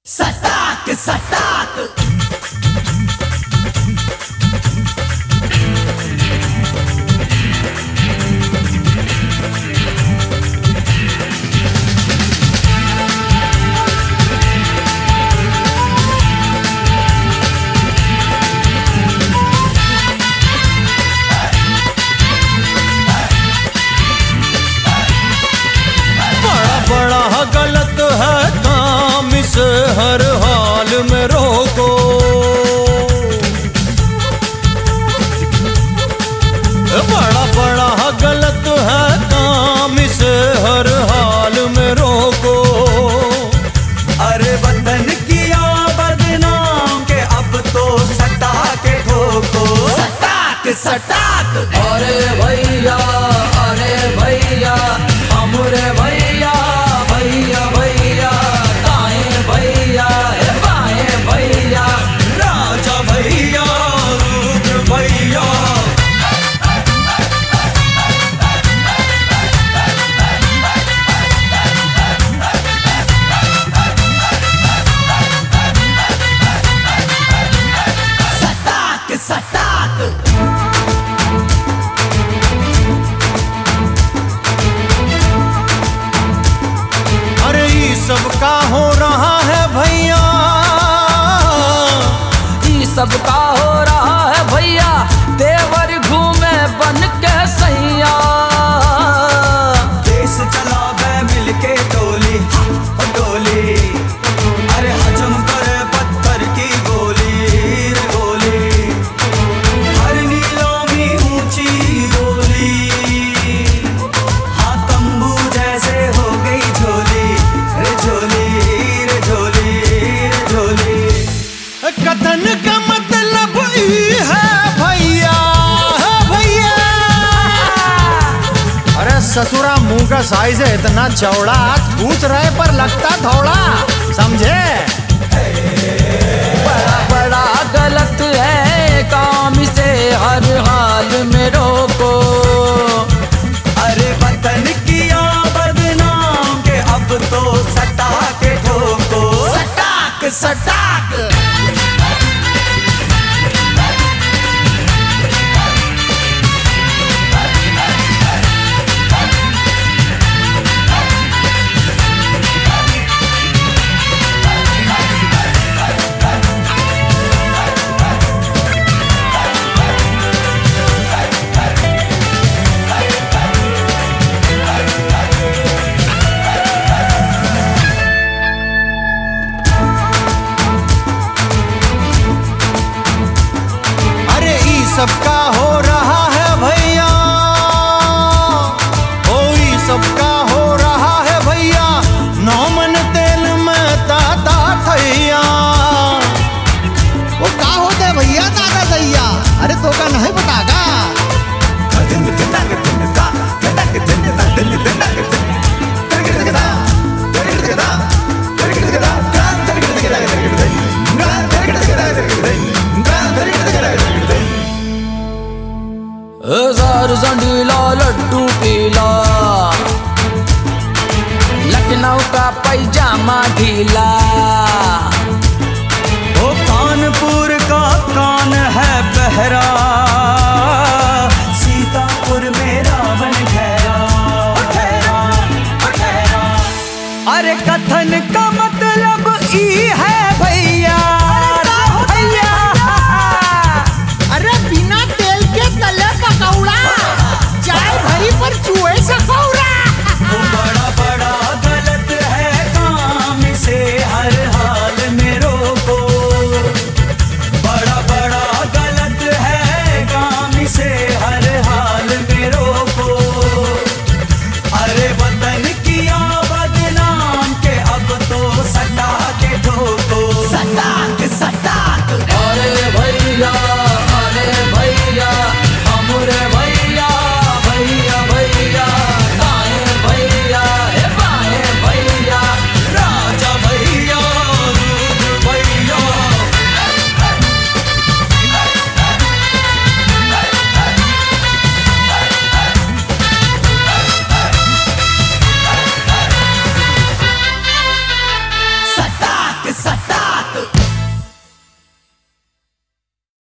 सटाक सटाक बड़ा गलत है काम, इसे हर हाल में रोको। बड़ा गलत है काम, इसे हर हाल में रोको। अरे वतन किया बदनाम के अब तो सटा के ठोको। सटाक सटाक अरे भैया हमरे भैया भैया भैया दाएं भैया बाएं भैया राजा भैया रुद्र भैया। सटाक सटाक सबका हो रहा है भैया, ये सबका हो रहा है भैया। देवर घूमे बन के सैया, देश चला गए मिलके टोली टोली। अरे हजम करे पत्थर की गोली रे गोली। हर नीलों में ऊंची गोली, हाँ तंबू जैसे हो गई झोली रे झोली रे झोली रे झोली। कथन का मतलब ये है भैया भैया। अरे ससुरा मुंह का साइज है इतना चौड़ा, पूछ रहे पर लगता थोड़ा, समझे? बड़ा गलत है काम, इसे हर हाल में रोको। अरे वतन किया बदनाम के अब तो सटा के ठोको। सटाक सटाक सबका